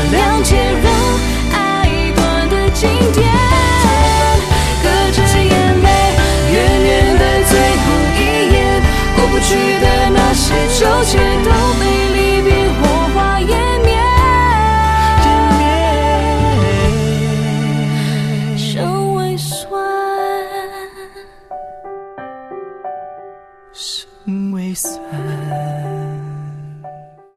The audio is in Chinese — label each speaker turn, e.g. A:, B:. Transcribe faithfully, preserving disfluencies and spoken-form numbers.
A: 谅解让爱断的经典，隔着眼泪远远的最后一眼，过不去的那些纠结都被离别火花湮灭，生为酸，
B: 生为酸。